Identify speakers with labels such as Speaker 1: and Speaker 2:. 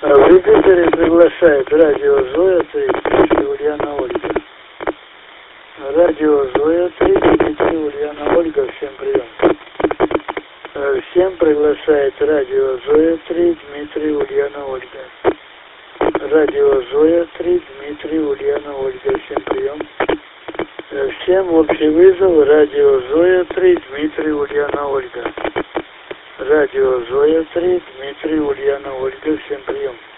Speaker 1: В Юпитере приглашает радио Зоя 3, Дмитрий, Ульяна, Ольга. Радио Зоя 3, Дмитрий, Ульяна, Ольга, всем прием. Всем приглашает радио Зоя 3, Дмитрий, Ульяна, Ольга. Радио Зоя 3, Дмитрий, Ульяна, Ольга, всем прием. Всем общий вызов, радио Зоя 3, Дмитрий, Ульяна, Ольга. Радио Зоя 3, Дмитрий, Ульяна, Ольга, всем прием.